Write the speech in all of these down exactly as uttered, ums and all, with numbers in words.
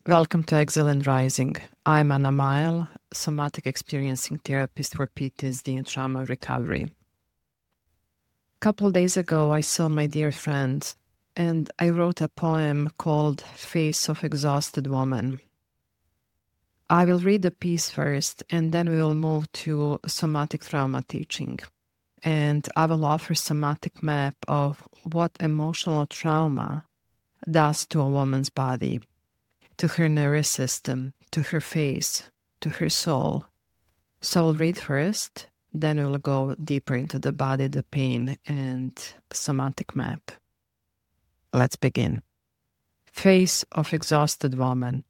Welcome to Exile and Rising. I'm Anna Mile, somatic experiencing therapist for P T S D and trauma recovery. A couple days ago, I saw my dear friend, and I wrote a poem called Face of Exhausted Woman. I will read the piece first, and then we will move to somatic trauma teaching. And I will offer somatic map of what emotional trauma does to a woman's body, to her nervous system, to her face, to her soul. So I'll read first, then we'll go deeper into the body, the pain, and the somatic map. Let's begin. Face of exhausted woman.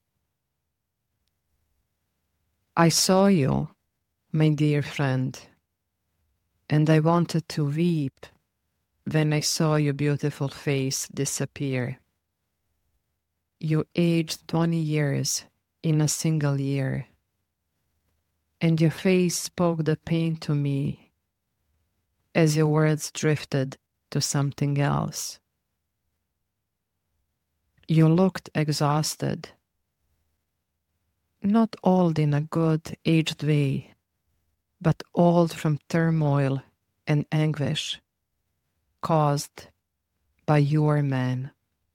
I saw you, my dear friend, and I wanted to weep when I saw your beautiful face disappear. You aged twenty years in a single year, and your face spoke the pain to me as your words drifted to something else. You looked exhausted, not old in a good aged way, but old from turmoil and anguish caused by your man.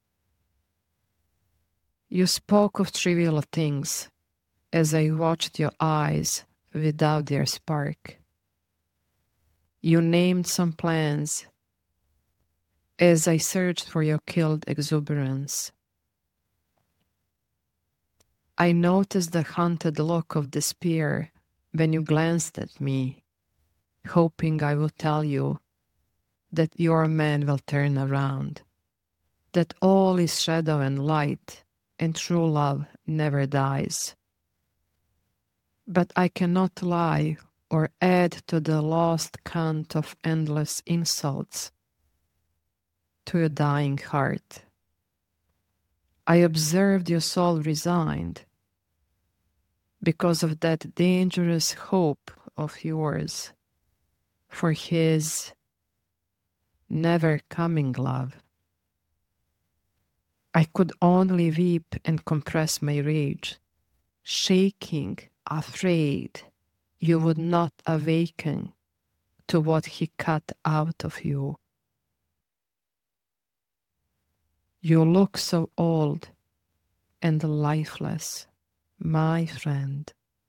You spoke of trivial things as I watched your eyes without their spark. You named some plans as I searched for your killed exuberance. I noticed the haunted look of despair when you glanced at me, hoping I would tell you that your man will turn around, that all is shadow and light, and true love never dies. But I cannot lie or add to the lost count of endless insults to your dying heart. I observed your soul resigned because of that dangerous hope of yours for his never coming love. I could only weep and compress my rage, shaking, afraid you would not awaken to what he cut out of you. You look so old and lifeless, my friend.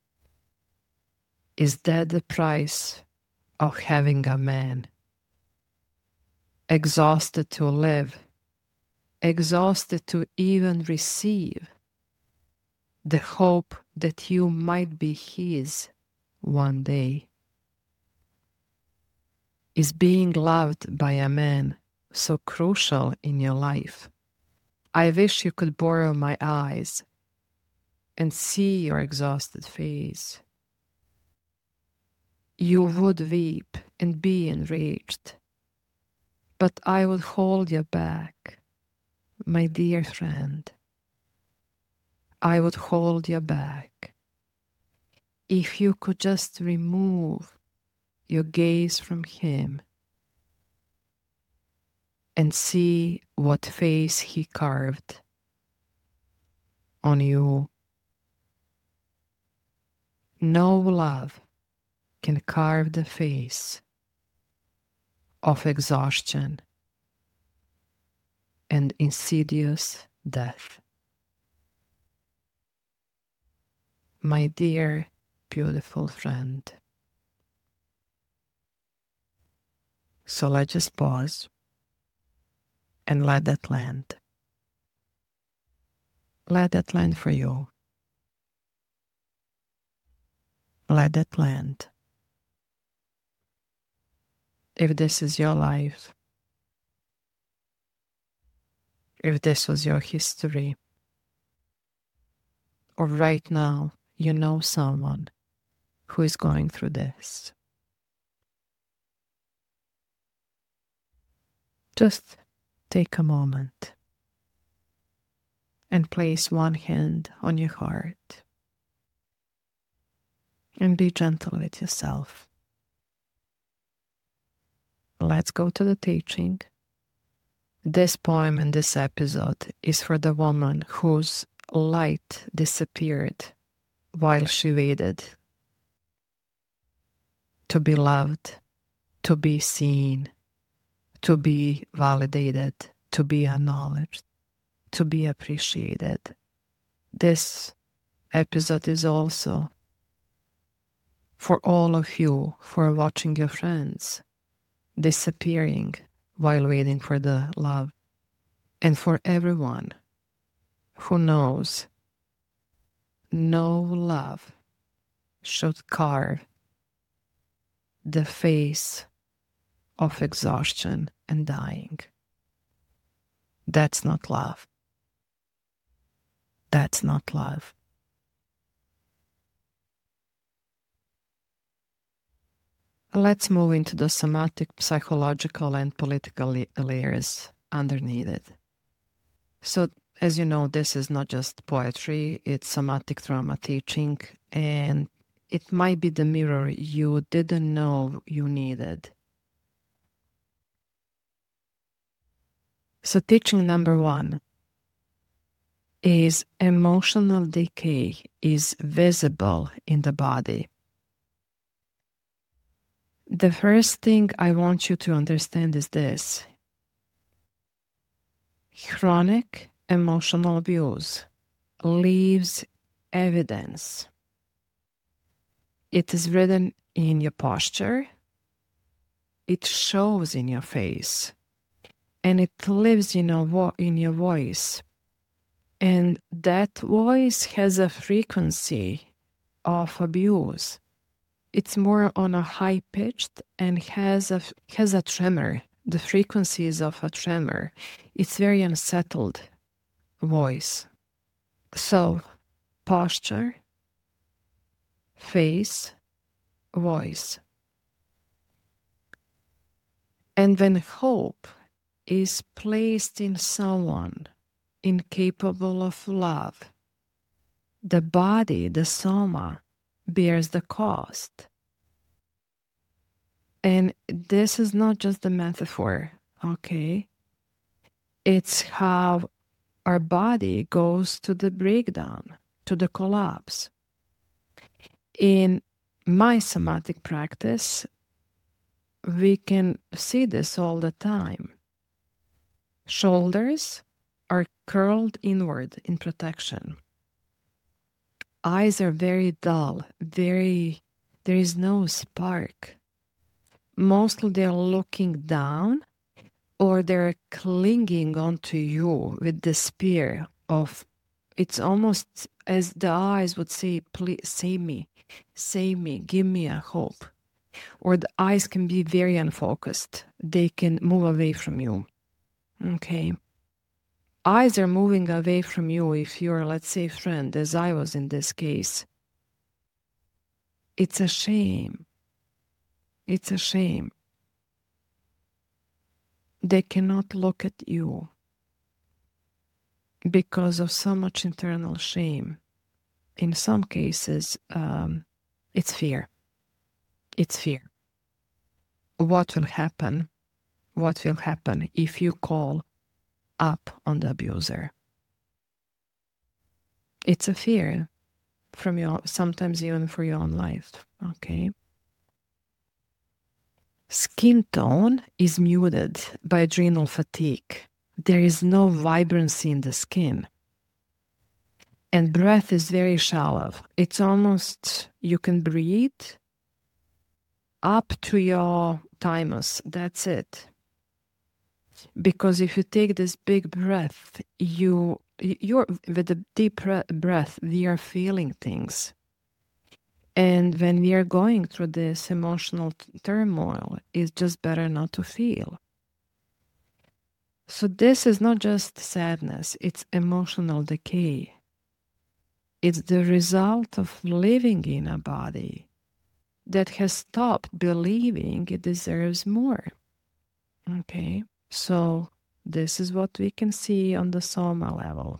Is that the price of having a man? Exhausted to live, exhausted to even receive the hope that you might be his one day. Is being loved by a man so crucial in your life? I wish you could borrow my eyes and see your exhausted face. You would weep and be enraged, but I would hold you back, my dear friend. I would hold you back. If you could just remove your gaze from him and see what face he carved on you. No love can carve the face of exhaustion and insidious death. My dear, beautiful friend. So let's just pause and let that land. Let that land for you. Let that land. If this is your life, if this was your history, or right now you know someone who is going through this, just take a moment and place one hand on your heart and be gentle with yourself. Let's go to the teaching. This poem and this episode is for the woman whose light disappeared while she waited to be loved, to be seen, to be validated, to be acknowledged, to be appreciated. This episode is also for all of you for watching your friends disappearing while waiting for the love, and for everyone who knows no love should carve the face of exhaustion and dying. That's not love. That's not love. Let's move into the somatic, psychological, and political layers underneath it. So, as you know, this is not just poetry, it's somatic trauma teaching, and it might be the mirror you didn't know you needed. So, teaching number one is emotional decay is visible in the body. The first thing I want you to understand is this. Chronic emotional abuse leaves evidence. It is written in your posture, it shows in your face, and it lives in your, vo- in your voice. And that voice has a frequency of abuse. It's more on a high pitched and has a has a tremor. The frequency is of a tremor. It's very unsettled voice. So, posture, face, voice. And when hope is placed in someone incapable of love, the body, the soma, bears the cost. And this is not just a metaphor, okay? It's how our body goes to the breakdown, to the collapse. In my somatic practice, we can see this all the time. Shoulders are curled inward in protection. Eyes are very dull, very, there is no spark. Mostly they're looking down or they're clinging onto you with the spear of, it's almost as the eyes would say, please save me, save me, give me a hope. Or the eyes can be very unfocused. They can move away from you. Okay. Eyes are moving away from you if you're, let's say, friend, as I was in this case. It's a shame. It's a shame. They cannot look at you because of so much internal shame. In some cases, um, it's fear. It's fear. What will happen? What will happen if you call up on the abuser? It's a fear from your, sometimes even for your own life, okay? Skin tone is muted by adrenal fatigue. There is no vibrancy in the skin. And breath is very shallow. It's almost, you can breathe up to your thymus. That's it. Because if you take this big breath, you, you're with a deep breath, we are feeling things. And when we are going through this emotional t- turmoil, it's just better not to feel. So this is not just sadness, it's emotional decay. It's the result of living in a body that has stopped believing it deserves more. Okay, so this is what we can see on the soma level.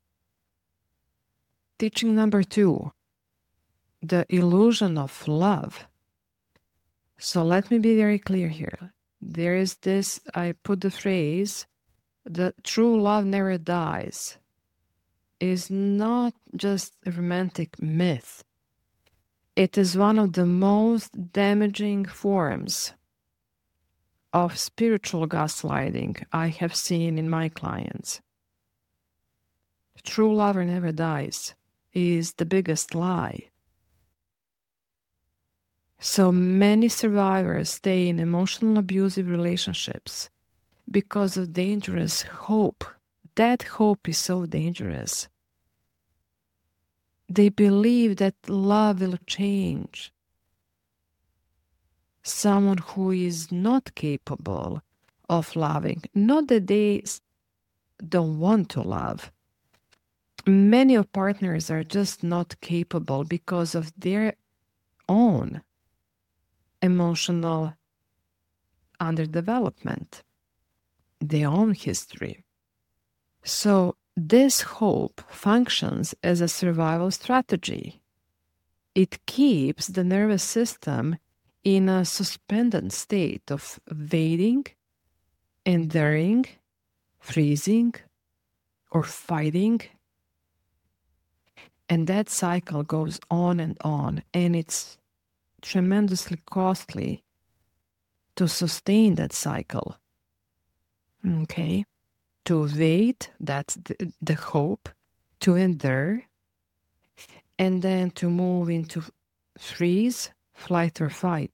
Teaching number two, the illusion of love. So let me be very clear here. There is this, I put the phrase, the true love never dies. is not just a romantic myth. It is one of the most damaging forms of spiritual gaslighting I have seen in my clients. True lover never dies is the biggest lie. So many survivors stay in emotional abusive relationships because of dangerous hope. That hope is so dangerous. They believe that love will change someone who is not capable of loving. Not that they don't want to love. Many of partners are just not capable because of their own emotional underdevelopment, their own history. So this hope functions as a survival strategy. It keeps the nervous system in a suspended state of waiting, enduring, freezing, or fighting. And that cycle goes on and on, and it's tremendously costly to sustain that cycle. Okay? To wait, that's the, the hope, to endure, and then to move into freeze, flight, or fight.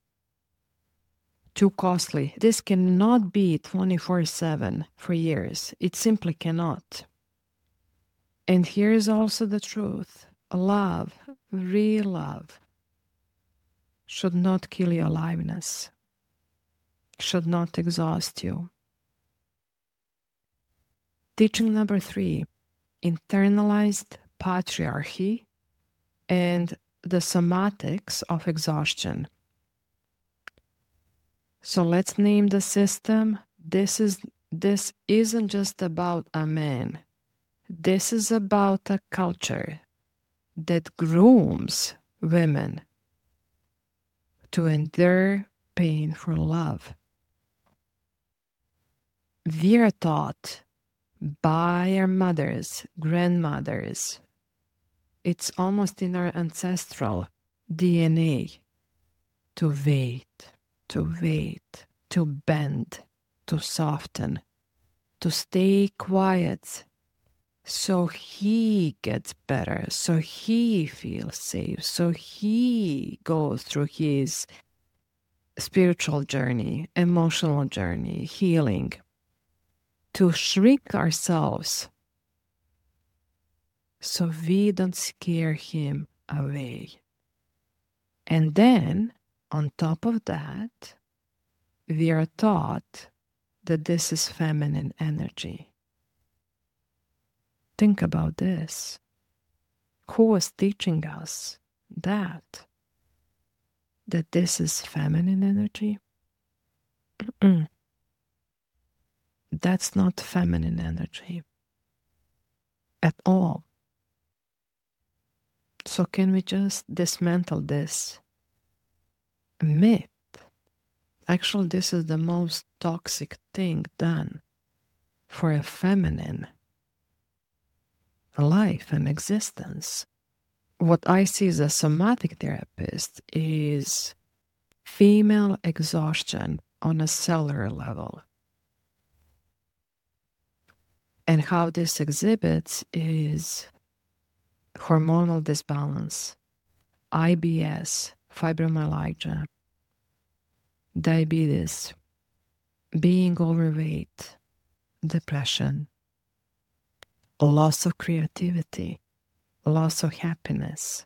Too costly. This cannot be twenty-four seven for years. It simply cannot. And here's also the truth. Love, real love, should not kill your aliveness, should not exhaust you. Teaching number three, internalized patriarchy and the somatics of exhaustion. So let's name the system. This is this isn't just about a man. This is about a culture that grooms women to endure pain for love. We are taught by our mothers, grandmothers, it's almost in our ancestral D N A to wait, to wait, to bend, to soften, to stay quiet so he gets better, so he feels safe, so he goes through his spiritual journey, emotional journey, healing. To shrink ourselves so we don't scare him away. And then, on top of that, we are taught that this is feminine energy. Think about this. Who was teaching us that? That this is feminine energy? Mm-mm. That's not feminine energy at all. So can we just dismantle this myth? Actually, this is the most toxic thing done for a feminine life and existence. What I see as a somatic therapist is female exhaustion on a cellular level. And how this exhibits is hormonal disbalance, I B S, fibromyalgia, diabetes, being overweight, depression, loss of creativity, loss of happiness.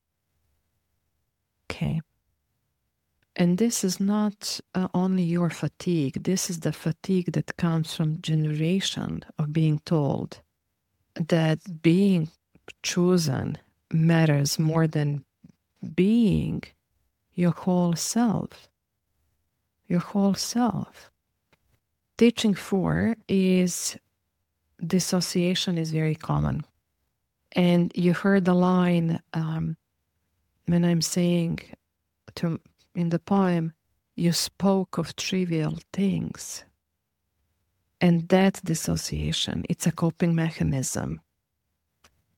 Okay. And this is not uh, only your fatigue. This is the fatigue that comes from generation of being told that being chosen matters more than being your whole self. Your whole self. Teaching four is dissociation is very common. And you heard the line um, when I'm saying to in the poem, you spoke of trivial things. And that dissociation, it's a coping mechanism.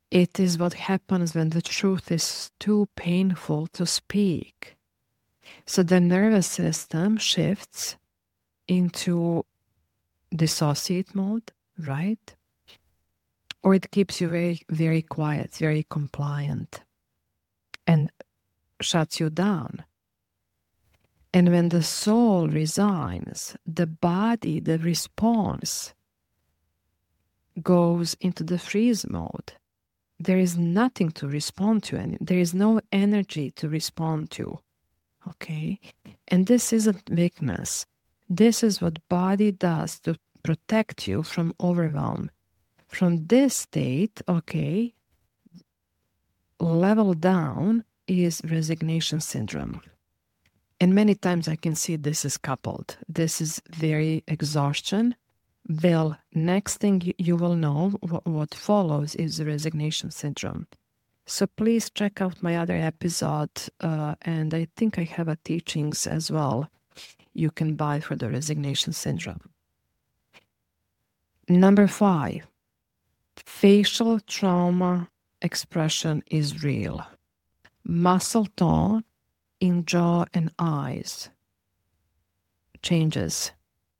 It is what happens when the truth is too painful to speak. So the nervous system shifts into dissociate mode, right? Or it keeps you very, very quiet, very compliant, and shuts you down. And when the soul resigns, the body, the response, goes into the freeze mode. There is nothing to respond to, and there is no energy to respond to. Okay? And this isn't weakness. This is what body does to protect you from overwhelm. From this state, okay, level down is resignation syndrome. And many times I can see this is coupled. This is very exhaustion. Well, next thing you, you will know, what, what follows is the resignation syndrome. So please check out my other episode, uh, and I think I have a teachings as well you can buy for the resignation syndrome. Number five, facial trauma expression is real. Muscle tone in jaw and eyes changes.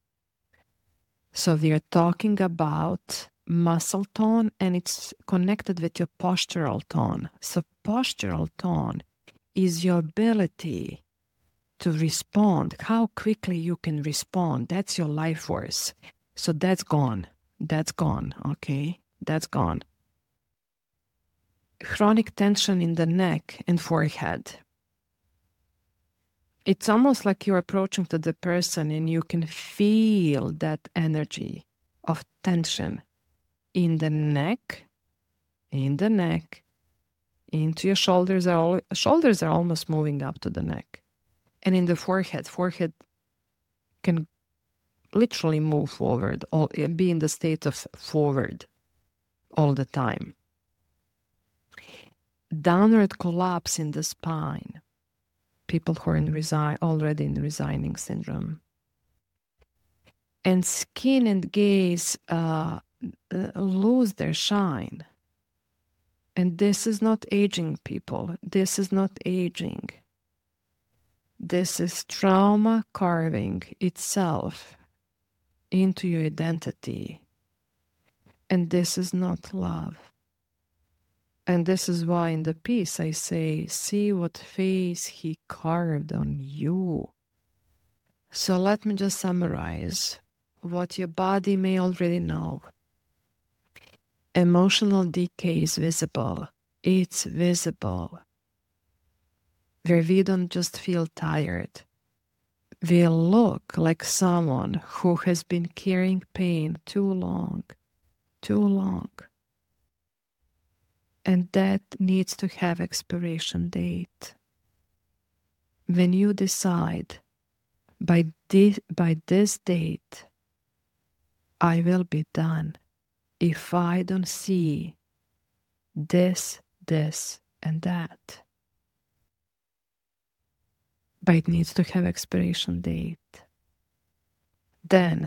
So we are talking about muscle tone, and it's connected with your postural tone. So postural tone is your ability to respond, how quickly you can respond. That's your life force. So that's gone. That's gone, okay? That's gone. Chronic tension in the neck and forehead. It's almost like you're approaching to the person and you can feel that energy of tension in the neck, in the neck, into your shoulders. Are all, shoulders are almost moving up to the neck. And in the forehead, forehead can literally move forward, or be in the state of forward all the time. Downward collapse in the spine. People who are in resign, already in resigning syndrome. And skin and gaze uh, lose their shine. And this is not aging, people. This is not aging. This is trauma carving itself into your identity. And this is not love. And this is why in the piece I say, see what face he carved on you. So let me just summarize what your body may already know. Emotional decay is visible. It's visible. Where we don't just feel tired. We look like someone who has been carrying pain too long, too long. And that needs to have expiration date. When you decide, by this, by this date, I will be done if I don't see this, this, and that. But it needs to have expiration date. Then,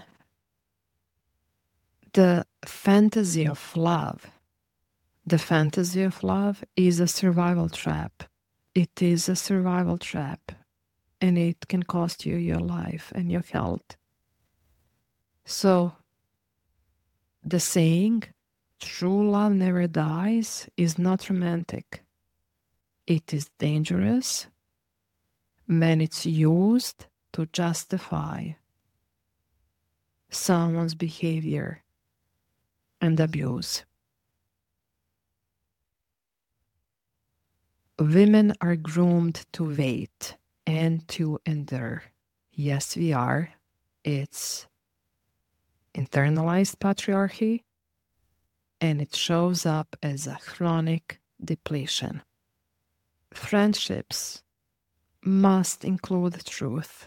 the fantasy of love. The fantasy of love is a survival trap. It is a survival trap. And it can cost you your life and your health. So, the saying, true love never dies, is not romantic. It is dangerous when it's used to justify someone's behavior and abuse. Women are groomed to wait and to endure. Yes, we are. It's internalized patriarchy, and it shows up as a chronic depletion. Friendships must include truth.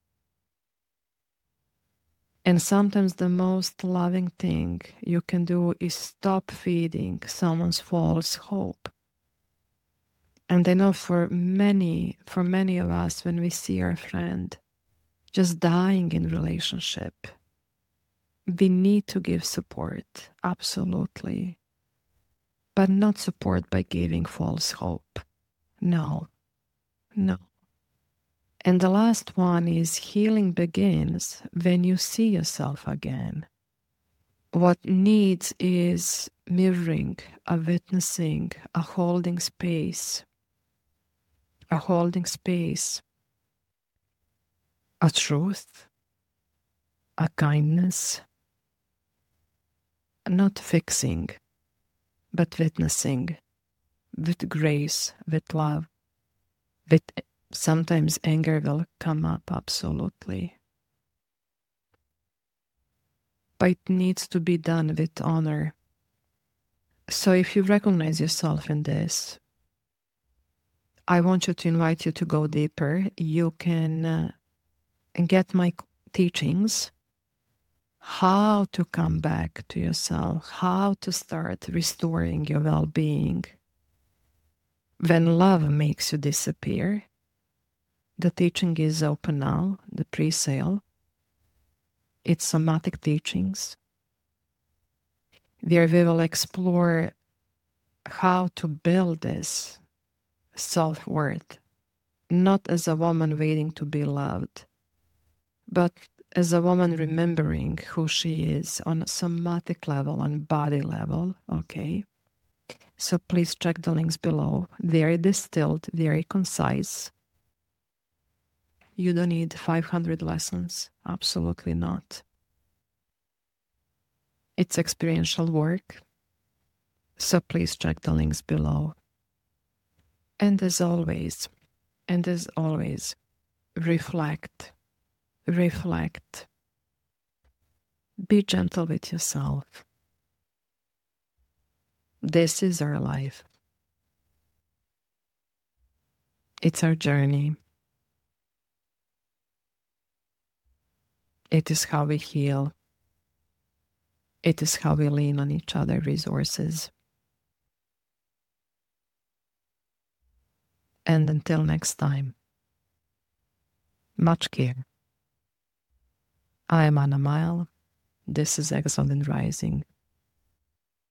And sometimes the most loving thing you can do is stop feeding someone's false hope. And I know for many, for many of us, when we see our friend just dying in relationship, we need to give support, absolutely. but not support by giving false hope. No, no. And the last one is healing begins when you see yourself again. What needs is mirroring, a witnessing, a holding space, a holding space, a truth, a kindness, not fixing, but witnessing, with grace, with love, with sometimes anger will come up, absolutely. But it needs to be done with honor. So if you recognize yourself in this, I want you to invite you to go deeper. You can uh, get my teachings, how to come back to yourself, how to start restoring your well-being. When love makes you disappear, the teaching is open now, the pre-sale. It's somatic teachings, where we will explore how to build this self-worth, not as a woman waiting to be loved, but as a woman remembering who she is on a somatic level, on body level, okay? So please check the links below. Very distilled, very concise. You don't need five hundred lessons. Absolutely not. It's experiential work. So please check the links below. And as always, and as always, reflect, reflect. Be gentle with yourself. This is our life. It's our journey. It is how we heal. It is how we lean on each other's resources. And until next time, much care. I am Anna Mile. This is Excellent Rising.